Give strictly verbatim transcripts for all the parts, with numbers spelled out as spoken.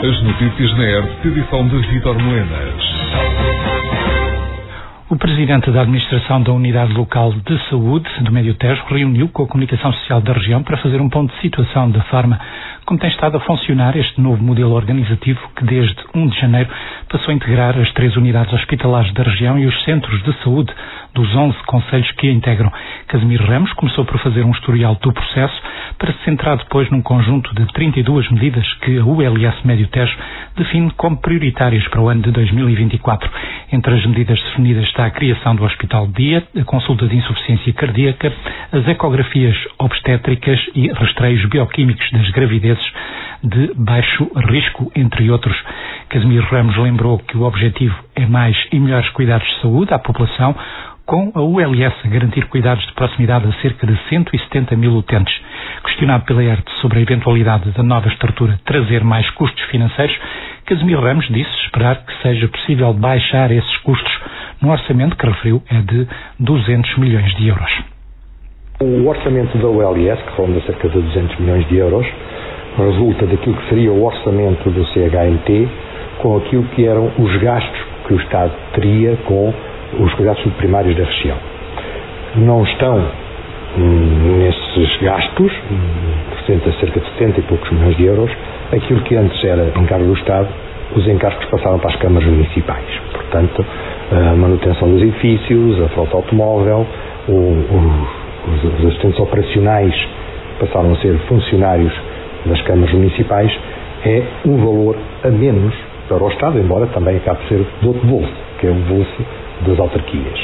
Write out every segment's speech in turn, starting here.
As notícias na R T P, edição de Vítor Melenas. O Presidente da Administração da Unidade Local de Saúde do Médio Tejo reuniu com a Comunicação Social da região para fazer um ponto de situação da forma como tem estado a funcionar este novo modelo organizativo que desde um de janeiro passou a integrar as três unidades hospitalares da região e os centros de saúde dos onze concelhos que a integram. Casimiro Ramos começou por fazer um historial do processo para se centrar depois num conjunto de trinta e duas medidas que a U L S Médio Tejo define como prioritárias para o ano de dois mil e vinte e quatro. Entre as medidas definidas está a criação do Hospital de Dia, a consulta de insuficiência cardíaca, as ecografias obstétricas e rastreios bioquímicos das gravidezes de baixo risco, entre outros. Casimiro Ramos lembrou que o objetivo é mais e melhores cuidados de saúde à população, com a U L S a garantir cuidados de proximidade a cerca de cento e setenta mil utentes. Questionado pela R T sobre a eventualidade da nova estrutura trazer mais custos financeiros, Casimiro Ramos disse esperar que seja possível baixar esses custos no orçamento que referiu é de duzentos milhões de euros. O orçamento da U L S, que ronda cerca de duzentos milhões de euros, resulta daquilo que seria o orçamento do C H M T com aquilo que eram os gastos que o Estado teria com os cuidados primários da região. Não estão hum, nesses gastos, hum, cerca de setenta e poucos milhões de euros, aquilo que antes era encargo do Estado, os encargos passaram para as câmaras municipais. Portanto, a manutenção dos edifícios, a frota automóvel, o, o, os, os assistentes operacionais passaram a ser funcionários das câmaras municipais, é um valor a menos para o Estado, embora também acabe de ser do outro bolso, que é o bolso das autarquias.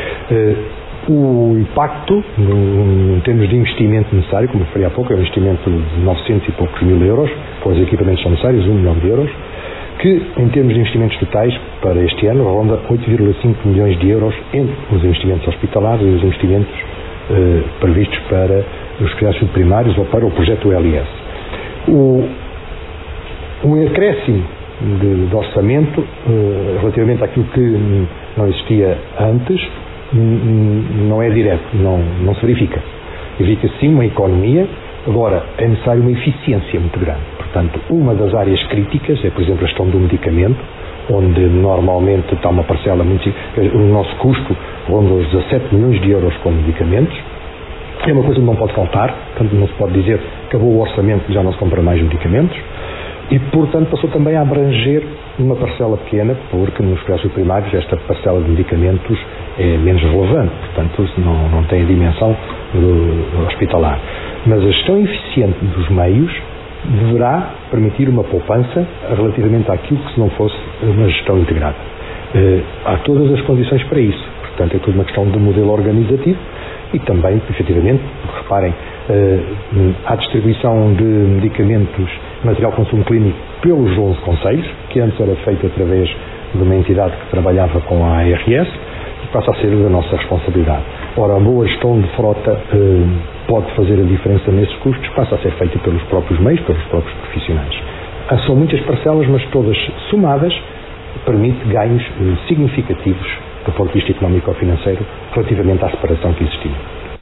O impacto, no, em termos de investimento necessário, como eu falei há pouco, é um investimento de novecentos e poucos mil euros, pois os equipamentos são necessários, um milhão de euros, que em termos de investimentos totais para este ano ronda oito vírgula cinco milhões de euros entre os investimentos hospitalares e os investimentos eh, previstos para os cuidados primários ou para o projeto U L S. O, o acréscimo de, de orçamento uh, relativamente àquilo que não existia antes não é direto, não, não se verifica. Verifica sim uma economia, agora é necessário uma eficiência muito grande. Portanto, uma das áreas críticas é, por exemplo, a questão do medicamento, onde normalmente está uma parcela muito... O nosso custo ronda os dezassete milhões de euros com medicamentos. É uma coisa que não pode faltar, portanto não se pode dizer que acabou o orçamento e já não se compra mais medicamentos e, portanto, passou também a abranger uma parcela pequena, porque nos cuidados primários esta parcela de medicamentos é menos relevante, portanto não, não tem a dimensão do hospitalar. Mas a gestão eficiente dos meios deverá permitir uma poupança relativamente àquilo que se não fosse uma gestão integrada. Eh, há todas as condições para isso, portanto é tudo uma questão de modelo organizativo. E também, efetivamente, reparem, a distribuição de medicamentos e material de consumo clínico pelos onze concelhos, que antes era feito através de uma entidade que trabalhava com a A R S, e passa a ser da nossa responsabilidade. Ora, a boa gestão de frota eh, pode fazer a diferença nesses custos, passa a ser feita pelos próprios meios, pelos próprios profissionais. Ah, são muitas parcelas, mas todas somadas, permite ganhos eh, significativos do ponto de vista económico ou financeiro, relativamente à separação que existia.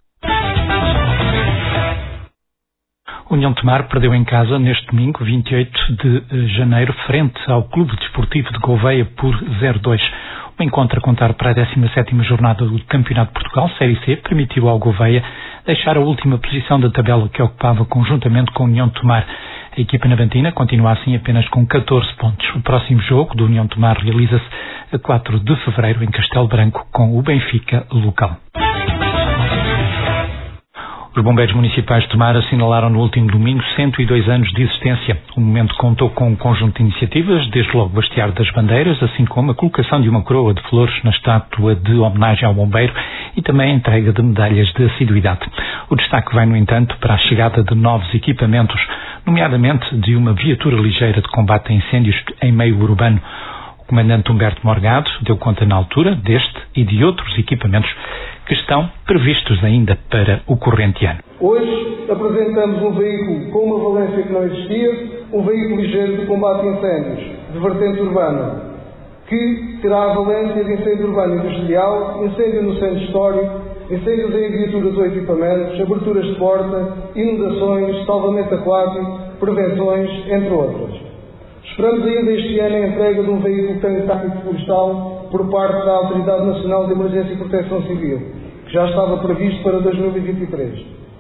União Tomar perdeu em casa neste domingo, vinte e oito de janeiro, frente ao Clube Desportivo de Gouveia por zero a dois. O encontro a contar para a décima sétima jornada do Campeonato de Portugal, Série C, permitiu ao Gouveia deixar a última posição da tabela que ocupava conjuntamente com a União Tomar. A equipa navantina continua assim apenas com catorze pontos. O próximo jogo do União Tomar realiza-se a quatro de fevereiro em Castelo Branco com o Benfica local. Os bombeiros municipais de Tomar assinalaram no último domingo cento e dois anos de existência. O momento contou com um conjunto de iniciativas, desde logo o hastear das bandeiras, assim como a colocação de uma coroa de flores na estátua de homenagem ao bombeiro e também a entrega de medalhas de assiduidade. O destaque vai, no entanto, para a chegada de novos equipamentos, nomeadamente de uma viatura ligeira de combate a incêndios em meio urbano. O comandante Humberto Morgado deu conta na altura deste e de outros equipamentos que estão previstos ainda para o corrente ano. Hoje apresentamos um veículo com uma valência que não existia, um veículo ligeiro de combate a incêndios, de vertente urbana, que terá a valência de incêndio urbano industrial, incêndio no centro histórico, incêndios em viaturas ou equipamentos, aberturas de porta, inundações, salvamento aquático, prevenções, entre outras. Esperamos ainda este ano a entrega de um veículo técnico florestal por parte da Autoridade Nacional de Emergência e Proteção Civil, que já estava previsto para dois mil e vinte e três.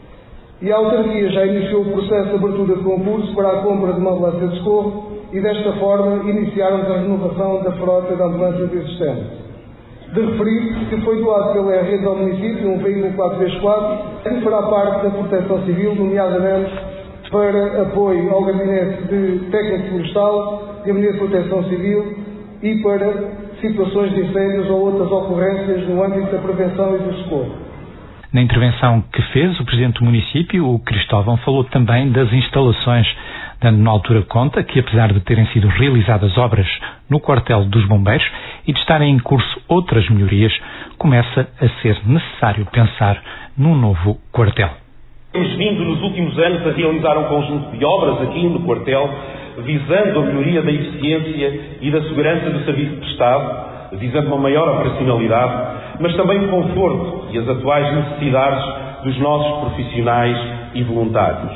E a autarquia já iniciou o processo de abertura de concurso para a compra de uma ambulância de socorro e, desta forma, iniciaram a renovação da frota de ambulâncias existente. De referir que foi doado pela R rede ao município um veículo quatro por quatro que fará parte da Proteção Civil, nomeadamente para apoio ao Gabinete de Técnico Florestal, Gabinete de Proteção Civil e para situações de incêndios ou outras ocorrências no âmbito da prevenção e do socorro. Na intervenção que fez, o Presidente do município, o Cristóvão, falou também das instalações, dando na altura conta que, apesar de terem sido realizadas obras no quartel dos bombeiros e de estarem em curso outras melhorias, começa a ser necessário pensar num novo quartel. Temos vindo nos últimos anos a realizar um conjunto de obras aqui no quartel, visando a melhoria da eficiência e da segurança do serviço prestado, visando uma maior operacionalidade, mas também o conforto e as atuais necessidades dos nossos profissionais e voluntários.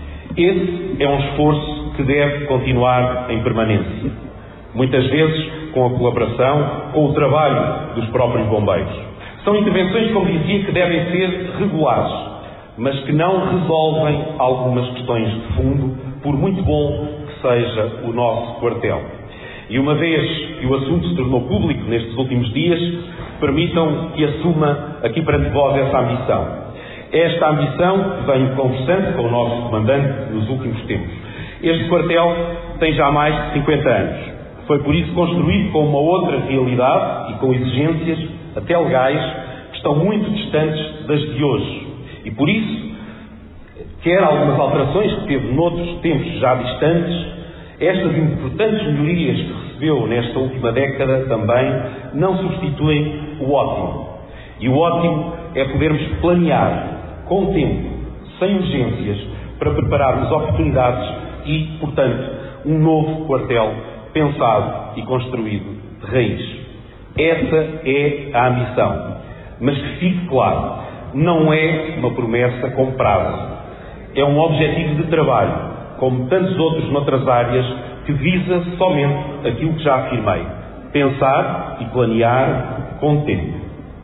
Esse é um esforço que deve continuar em permanência, muitas vezes com a colaboração, com o trabalho dos próprios bombeiros. São intervenções, como dizia, que devem ser regulares, mas que não resolvem algumas questões de fundo, por muito bom que seja o nosso quartel. E uma vez que o assunto se tornou público nestes últimos dias, permitam que assuma aqui perante vós essa ambição. Esta ambição que venho conversando com o nosso comandante nos últimos tempos. Este quartel tem já mais de cinquenta anos. Foi por isso construído com uma outra realidade e com exigências, até legais, que estão muito distantes das de hoje. E por isso, quer algumas alterações que teve noutros tempos já distantes, estas importantes melhorias que recebeu nesta última década também não substituem o ótimo. E o ótimo é podermos planear com tempo, sem urgências, para prepararmos oportunidades e, portanto, um novo quartel pensado e construído de raiz. Essa é a ambição. Mas que fique claro, não é uma promessa com prazo. É um objetivo de trabalho, como tantos outros noutras áreas, que visa somente aquilo que já afirmei: pensar e planear com tempo.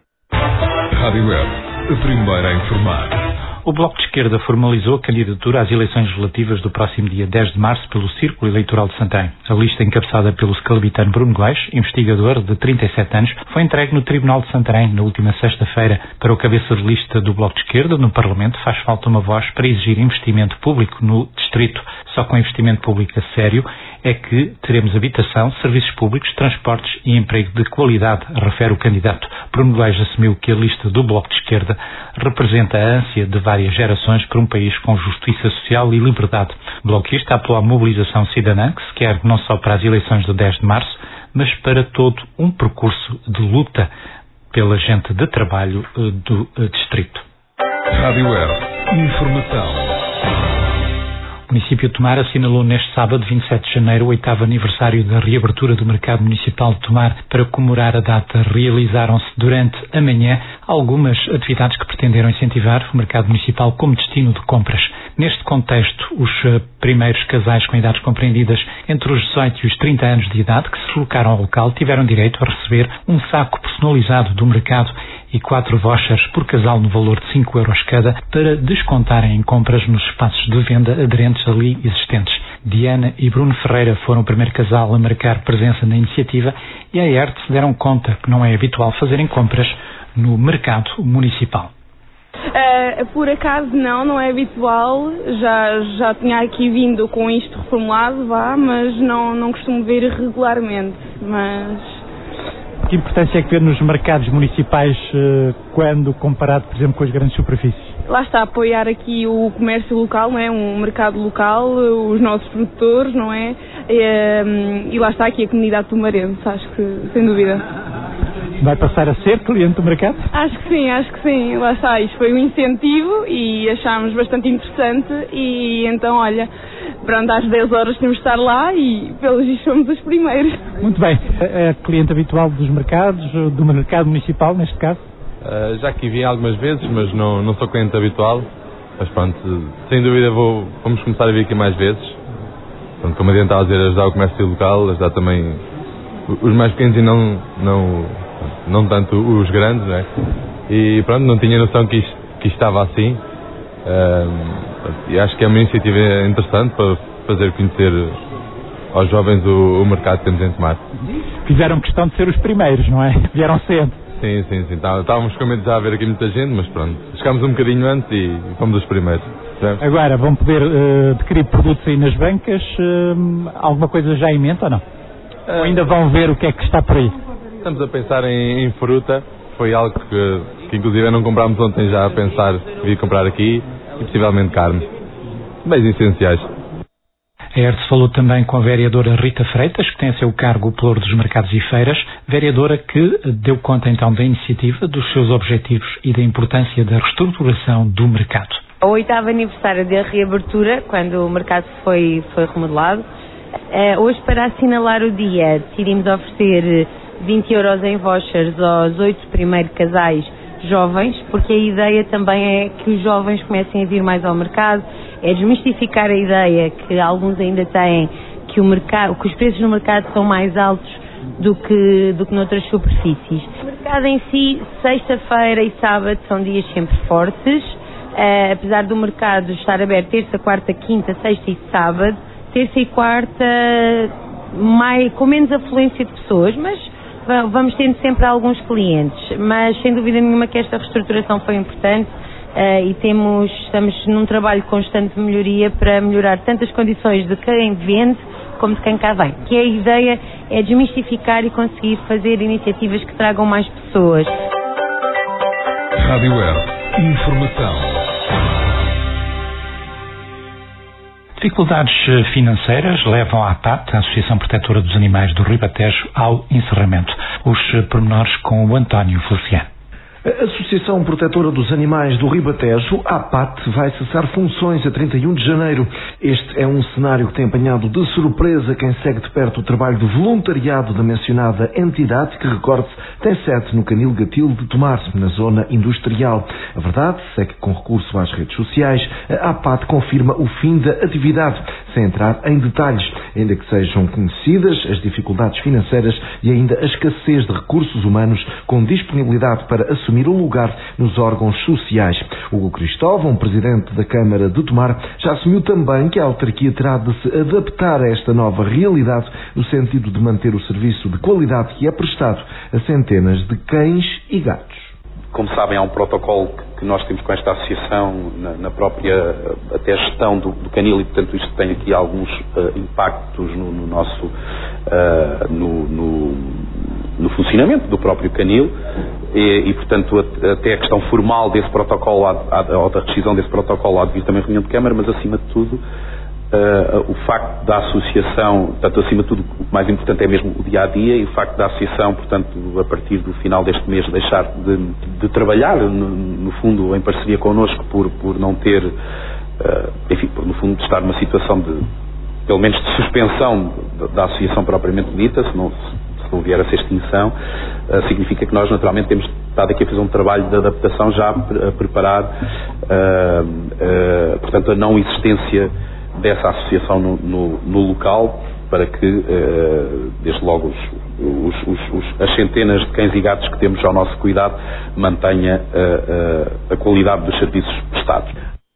Rádio Web, a primeira a informar. O Bloco de Esquerda formalizou a candidatura às eleições legislativas do próximo dia dez de março pelo Círculo Eleitoral de Santarém. A lista, encabeçada pelo scalabitano Bruno Gleix, investigador de trinta e sete anos, foi entregue no Tribunal de Santarém na última sexta-feira. Para o cabeça de lista do Bloco de Esquerda, no Parlamento, faz falta uma voz para exigir investimento público no distrito. Só com investimento público a sério é que teremos habitação, serviços públicos, transportes e emprego de qualidade, refere o candidato. Bruno Gleix assumiu que a lista do Bloco de Esquerda representa a ânsia de várias gerações por um país com justiça social e liberdade. O bloquista apelou à mobilização cidadã, que se quer não só para as eleições do dez de março, mas para todo um percurso de luta pela gente de trabalho do distrito. Rádio Web, informação. O município de Tomar assinalou neste sábado, vinte e sete de janeiro, o oitavo aniversário da reabertura do mercado municipal de Tomar. Para comemorar a data, realizaram-se durante a manhã algumas atividades que pretenderam incentivar o mercado municipal como destino de compras. Neste contexto, os primeiros casais com idades compreendidas entre os dezoito e os trinta anos de idade que se deslocaram ao local tiveram direito a receber um saco personalizado do mercado e quatro vouchers por casal no valor de cinco euros cada para descontarem em compras nos espaços de venda aderentes ali existentes. Diana e Bruno Ferreira foram o primeiro casal a marcar presença na iniciativa e a E R T se deram conta que não é habitual fazerem compras no mercado municipal. Uh, por acaso não, não é habitual, já, já tinha aqui vindo com isto reformulado, vá, mas não, não costumo ver regularmente, mas... Que importância é que vê nos mercados municipais uh, quando comparado, por exemplo, com as grandes superfícies? Lá está, apoiar aqui o comércio local, não é? Um mercado local, os nossos produtores, não é? E, e lá está aqui a comunidade tomarense, acho que, sem dúvida. Vai passar a ser cliente do mercado? Acho que sim, acho que sim. Lá está, isto foi um incentivo e achámos bastante interessante e então, olha, pronto, às dez horas temos de estar lá e pelos vistos somos os primeiros. Muito bem. É cliente habitual dos mercados, do mercado municipal neste caso? Uh, já aqui vim algumas vezes, mas não, não sou cliente habitual. Mas pronto, sem dúvida vou, vamos começar a vir aqui mais vezes. pronto, como a gente estava a dizer, ajudar o comércio local, ajudar também os mais pequenos e não, não, não tanto os grandes, não é? E pronto, não tinha noção que isto, que isto estava assim. Um, e acho que é uma iniciativa interessante para fazer conhecer aos jovens o, o mercado que temos em Tomar. Fizeram questão de ser os primeiros, não é? Vieram cedo. Sim, sim, sim. Estávamos com medo de já haver aqui muita gente, mas pronto. Chegámos um bocadinho antes e fomos os primeiros. Certo? Agora, vão poder uh, adquirir produtos aí nas bancas. Uh, alguma coisa já em mente ou não? Uh, ou ainda vão ver o que é que está por aí? Estamos a pensar em, em fruta. Foi algo que, que inclusive não comprámos ontem, já a pensar que ia comprar aqui. E possivelmente carne. Bens essenciais. A E R T falou também com a vereadora Rita Freitas, que tem a seu cargo o Pelouro dos Mercados e Feiras, vereadora que deu conta então da iniciativa, dos seus objetivos e da importância da reestruturação do mercado. O oitavo aniversário da reabertura, quando o mercado foi, foi remodelado. Uh, hoje, para assinalar o dia, decidimos oferecer vinte euros em vouchers aos oito primeiros casais jovens, porque a ideia também é que os jovens comecem a vir mais ao mercado, é desmistificar a ideia que alguns ainda têm que, o mercado, que os preços no mercado são mais altos do que, do que noutras superfícies. O mercado em si, sexta-feira e sábado são dias sempre fortes, uh, apesar do mercado estar aberto terça, quarta, quinta, sexta e sábado, terça e quarta mais, com menos afluência de pessoas, mas vamos tendo sempre alguns clientes, mas sem dúvida nenhuma que esta reestruturação foi importante uh, e temos, estamos num trabalho constante de melhoria para melhorar tanto as condições de quem vende como de quem cá vem. Que a ideia é desmistificar e conseguir fazer iniciativas que tragam mais pessoas. Rádio Web. Informação. Dificuldades financeiras levam a APAT, a Associação Protetora dos Animais do Ribatejo, ao encerramento. Os pormenores com o António Feliciano. A Associação Protetora dos Animais do Ribatejo, a APAT, vai cessar funções a trinta e um de janeiro. Este é um cenário que tem apanhado de surpresa quem segue de perto o trabalho de voluntariado da mencionada entidade, que, recorde-se, tem sede no Canil Gatil de Tomar, na zona industrial. A verdade é que, com recurso às redes sociais, a APAT confirma o fim da atividade, sem entrar em detalhes, ainda que sejam conhecidas as dificuldades financeiras e ainda a escassez de recursos humanos com disponibilidade para assumir o lugar nos órgãos sociais. Hugo Cristóvão, presidente da Câmara de Tomar, já assumiu também que a autarquia terá de se adaptar a esta nova realidade no sentido de manter o serviço de qualidade que é prestado a centenas de cães e gatos. Como sabem, há um protocolo que nós temos com esta associação na, na própria até gestão do, do canil e, portanto, isto tem aqui alguns uh, impactos no, no nosso uh, no, no, no funcionamento do próprio canil e, e portanto, até a questão formal desse protocolo, ou da rescisão desse protocolo, há de vir também reunião de Câmara, mas, acima de tudo, Uh, o facto da associação, portanto, acima de tudo, o mais importante é mesmo o dia-a-dia, e o facto da associação, portanto, a partir do final deste mês, deixar de, de trabalhar, no, no fundo, em parceria connosco, por, por não ter, uh, enfim, por, no fundo, estar numa situação de, pelo menos, de suspensão da, da associação propriamente dita, se não, se não vier a ser extinção, uh, significa que nós, naturalmente, temos estado aqui a fazer um trabalho de adaptação já a preparar, uh, uh, portanto, a não existência dessa associação no, no, no local, para que, uh, desde logo, os, os, os, as centenas de cães e gatos que temos ao nosso cuidado mantenha uh, uh, a qualidade dos serviços prestados.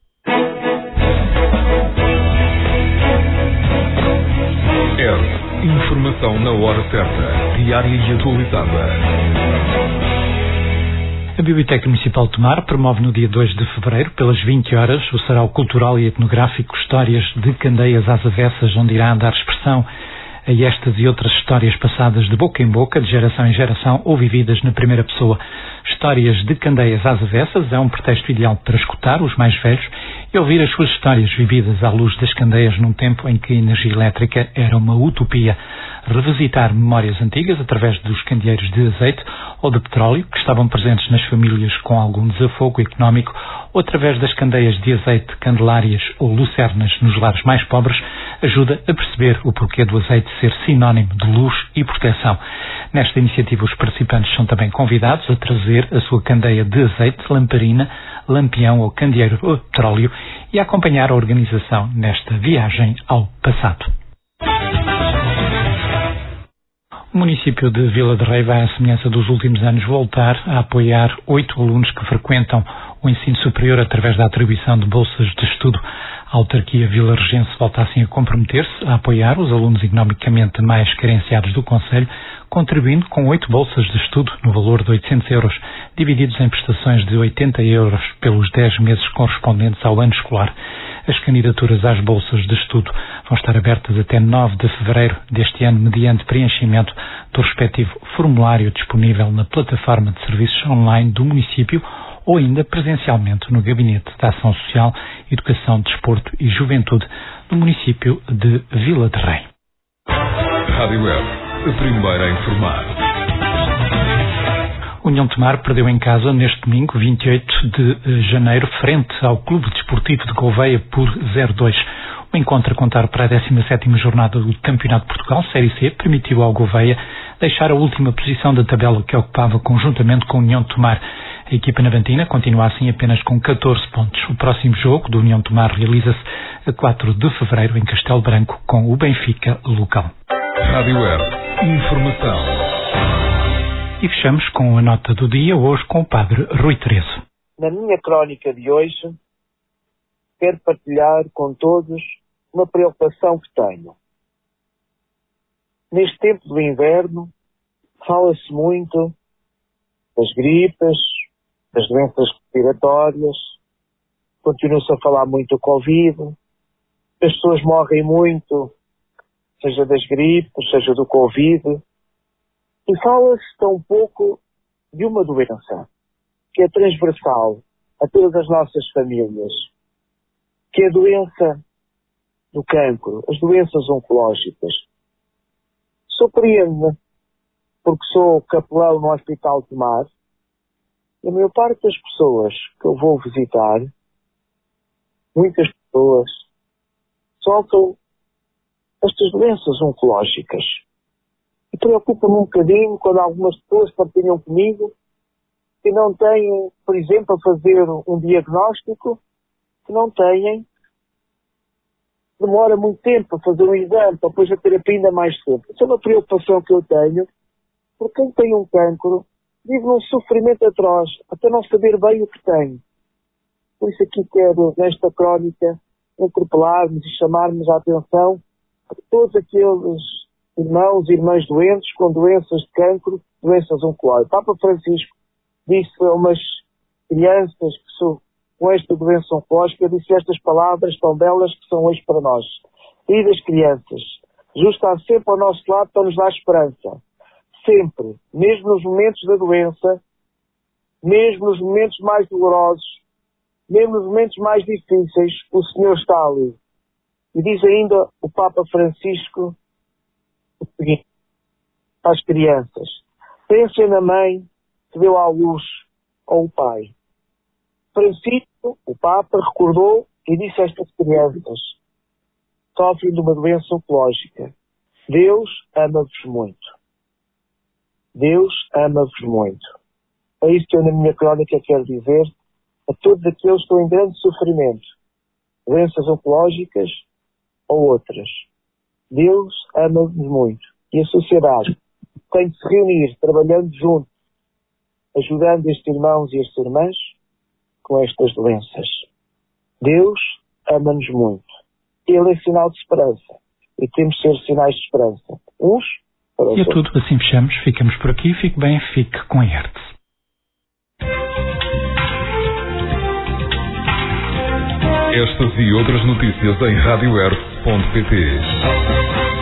É informação na hora certa, diária e atualizada. A Biblioteca Municipal de Tomar promove no dia dois de fevereiro, pelas vinte horas, o sarau cultural e etnográfico Histórias de Candeias às Avessas, onde irá dar expressão a estas e outras histórias passadas de boca em boca, de geração em geração ou vividas na primeira pessoa. Histórias de Candeias às Avessas é um pretexto ideal para escutar os mais velhos e ouvir as suas histórias vividas à luz das candeias num tempo em que a energia elétrica era uma utopia. Revisitar memórias antigas através dos candeeiros de azeite ou de petróleo que estavam presentes nas famílias com algum desafogo económico, ou através das candeias de azeite, candelárias ou lucernas nos lares mais pobres, ajuda a perceber o porquê do azeite ser sinónimo de luz e proteção. Nesta iniciativa, os participantes são também convidados a trazer a sua candeia de azeite, lamparina, lampião ou candeeiro de petróleo e a acompanhar a organização nesta viagem ao passado. O município de Vila de Rei vai, à semelhança dos últimos anos, voltar a apoiar oito alunos que frequentam o ensino superior através da atribuição de bolsas de estudo. A autarquia vilaregense volta assim a comprometer-se a apoiar os alunos economicamente mais carenciados do concelho, contribuindo com oito bolsas de estudo no valor de oitocentos euros, divididos em prestações de oitenta euros pelos dez meses correspondentes ao ano escolar. As candidaturas às bolsas de estudo vão estar abertas até nove de fevereiro deste ano, mediante preenchimento do respectivo formulário disponível na plataforma de serviços online do município ou ainda presencialmente no Gabinete de Ação Social, Educação, Desporto e Juventude do município de Vila de Rei. Rádio Web, a primeira a informar. União de Tomar perdeu em casa neste domingo, vinte e oito de janeiro, frente ao Clube Desportivo de Gouveia por zero a dois. O encontro a contar para a décima sétima jornada do Campeonato de Portugal, Série C, permitiu ao Gouveia deixar a última posição da tabela que ocupava conjuntamente com a União de Tomar. A equipa navantina continua assim apenas com catorze pontos. O próximo jogo do União de Tomar realiza-se a quatro de fevereiro em Castelo Branco com o Benfica local. Rádio Web, informação. E fechamos com a nota do dia, hoje com o Padre Rui Terezo. Na minha crónica de hoje, quero partilhar com todos uma preocupação que tenho. Neste tempo do inverno, fala-se muito das gripes, das doenças respiratórias, continua-se a falar muito do Covid, as pessoas morrem muito, seja das gripes, seja do Covid, e fala-se tão pouco de uma doença que é transversal a todas as nossas famílias, que é a doença do cancro, as doenças oncológicas. Surpreende-me, porque sou capelão no Hospital de Tomar, e a maior parte das pessoas que eu vou visitar, muitas pessoas, sofrem estas doenças oncológicas. E preocupa-me um bocadinho quando algumas pessoas partilham comigo que não têm, por exemplo, a fazer um diagnóstico, que não têm, demora muito tempo a fazer um exame, para depois a terapia ainda mais tempo. Isso é uma preocupação que eu tenho, porque quem tem um cancro vive num sofrimento atroz, até não saber bem o que tem. Por isso aqui quero, nesta crónica, interpelarmos e chamarmos a atenção a todos aqueles irmãos e irmãs doentes com doenças de cancro, doenças oncológicas. Papa Francisco disse a umas crianças que são com esta doença oncológica, disse estas palavras tão belas que são hoje para nós. Queridas crianças, Jesus está sempre ao nosso lado para nos dar esperança. Sempre, mesmo nos momentos da doença, mesmo nos momentos mais dolorosos, mesmo nos momentos mais difíceis, o Senhor está ali. E diz ainda o Papa Francisco o seguinte, às crianças: pensem na mãe que deu à luz, ou o pai. Francisco, o Papa, recordou e disse a estas crianças: sofrem de uma doença oncológica. Deus ama-vos muito. Deus ama-vos muito. É isso que eu na minha crónica quero dizer a todos aqueles que estão em grande sofrimento, doenças oncológicas ou outras. Deus ama-vos muito. E a sociedade tem de se reunir, trabalhando junto, ajudando estes irmãos e estas irmãs com estas doenças. Deus ama-nos muito. Ele é sinal de esperança. E temos de ser sinais de esperança. Uns para os outros. E é tudo, assim fechamos. Ficamos por aqui. Fique bem, fique com a I E R T S. Estas e outras notícias em rádio r ponto pt.